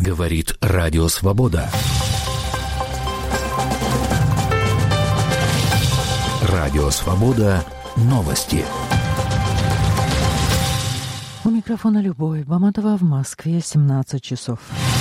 Говорит Радио Свобода. Радио Свобода. Новости. У микрофона Любовь Баматова, в Москве 17 часов.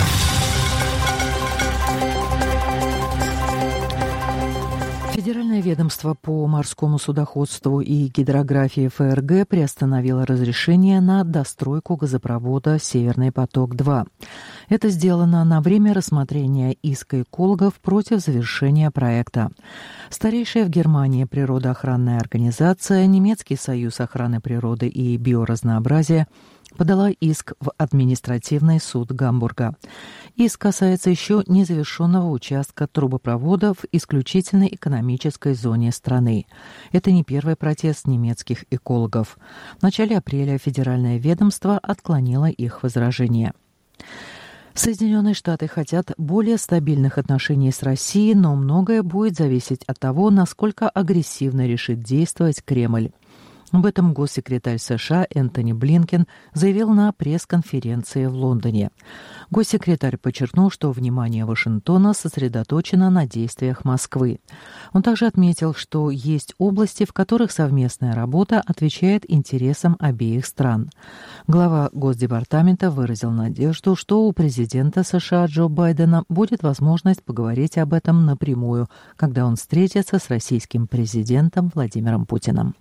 Федеральное ведомство по морскому судоходству и гидрографии ФРГ приостановило разрешение на достройку газопровода «Северный поток-2». Это сделано на время рассмотрения иска экологов против завершения проекта. Старейшая в Германии природоохранная организация «Немецкий союз охраны природы и биоразнообразия» подала иск в административный суд Гамбурга. Иск касается еще незавершенного участка трубопровода в исключительной экономической зоне страны. Это не первый протест немецких экологов. В начале апреля федеральное ведомство отклонило их возражения. Соединенные Штаты хотят более стабильных отношений с Россией, но многое будет зависеть от того, насколько агрессивно решит действовать Кремль. Об этом госсекретарь США Энтони Блинкен заявил на пресс-конференции в Лондоне. Госсекретарь подчеркнул, что внимание Вашингтона сосредоточено на действиях Москвы. Он также отметил, что есть области, в которых совместная работа отвечает интересам обеих стран. Глава Госдепартамента выразил надежду, что у президента США Джо Байдена будет возможность поговорить об этом напрямую, когда он встретится с российским президентом Владимиром Путиным.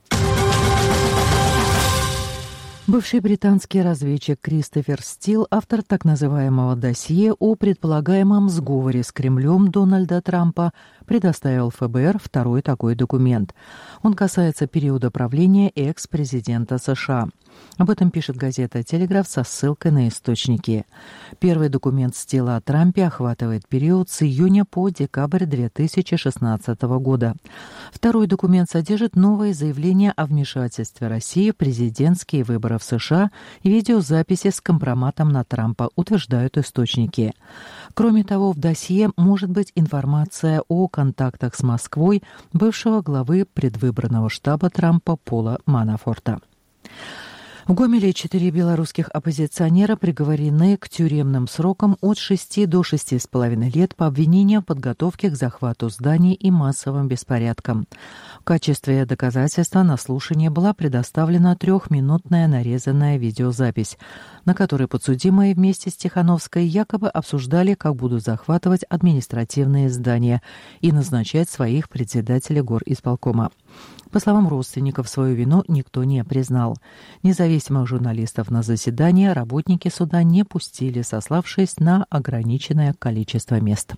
Бывший британский разведчик Кристофер Стил, автор так называемого досье о предполагаемом сговоре с Кремлем Дональда Трампа, предоставил ФБР второй такой документ. Он касается периода правления экс-президента США. Об этом пишет газета «Телеграф» со ссылкой на источники. Первый документ Стила о Трампе охватывает период с июня по декабрь 2016 года. Второй документ содержит новые заявления о вмешательстве России в президентские выборы в США и видеозаписи с компроматом на Трампа, утверждают источники. Кроме того, в досье может быть информация о контактах с Москвой бывшего главы предвыборного штаба Трампа Пола Манафорта. В Гомеле 4 белорусских оппозиционера приговорены к тюремным срокам от 6 до 6,5 лет по обвинению в подготовке к захвату зданий и массовым беспорядкам. В качестве доказательства на слушание была предоставлена 3-минутная нарезанная видеозапись, на которой подсудимые вместе с Тихановской якобы обсуждали, как будут захватывать административные здания и назначать своих председателей горисполкома. По словам родственников, свою вину никто не признал. Независимых журналистов на заседание работники суда не пустили, сославшись на ограниченное количество мест.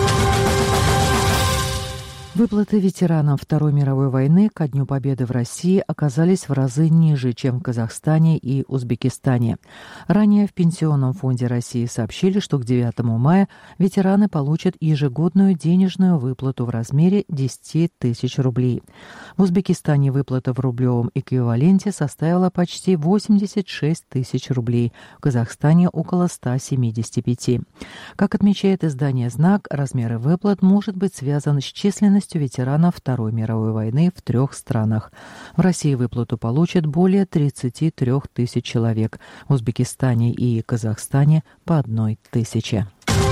Выплаты ветеранам Второй мировой войны ко Дню Победы в России оказались в разы ниже, чем в Казахстане и Узбекистане. Ранее в Пенсионном фонде России сообщили, что к 9 мая ветераны получат ежегодную денежную выплату в размере 10 тысяч рублей. В Узбекистане выплата в рублевом эквиваленте составила почти 86 тысяч рублей, в Казахстане около 175. Как отмечает издание «Знак», размеры выплат может быть связан с численностью ветеранов Второй мировой войны в 3 странах. В России выплату получат более 33 тысяч человек, в Узбекистане и Казахстане по 1 тысяче.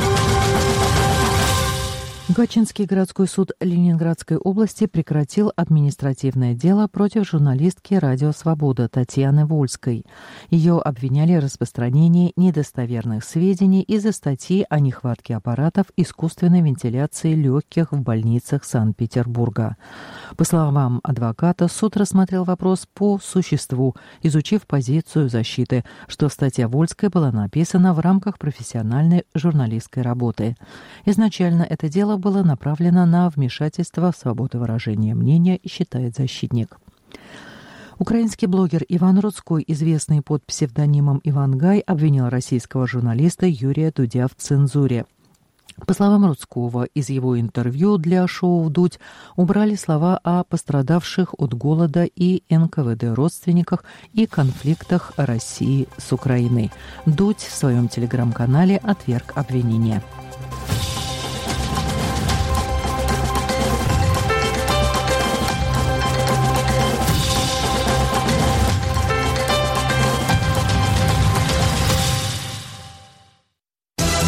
Гатчинский городской суд Ленинградской области прекратил административное дело против журналистки «Радио Свобода» Татьяны Вольской. Ее обвиняли в распространении недостоверных сведений из-за статьи о нехватке аппаратов искусственной вентиляции легких в больницах Санкт-Петербурга. По словам адвоката, суд рассмотрел вопрос по существу, изучив позицию защиты, что статья Вольской была написана в рамках профессиональной журналистской работы. Изначально это дело было направлено на вмешательство в свободу выражения мнения, считает защитник. Украинский блогер Иван Рудской, известный под псевдонимом Иван Гай, обвинил российского журналиста Юрия Дудя в цензуре. По словам Рудского, из его интервью для шоу «Вдудь» убрали слова о пострадавших от голода и НКВД родственниках и конфликтах России с Украиной. Дудь в своем телеграм-канале отверг обвинения.